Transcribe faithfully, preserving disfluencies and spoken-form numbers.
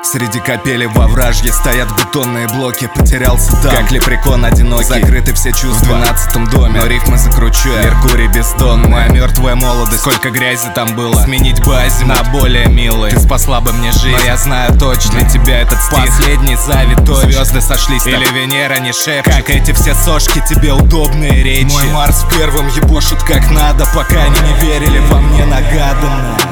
Среди капели во вражье стоят бетонные блоки. Потерялся там, как лепрекон одинокий. Закрыты все чувства в двенадцатом доме, но рифмы закручиваю. Меркурий бездонный, моя мертвая молодость. Сколько грязи там было. Сменить бы азимут на более милый. Ты спасла бы мне жизнь, но я знаю точно, для тебя этот стих последний завитой. Звезды сошлись, или Венера не шепчет. Как эти все сошки, тебе удобные речи. Мой Марс первым ебошит как надо, пока они не верили во мне нагаданно.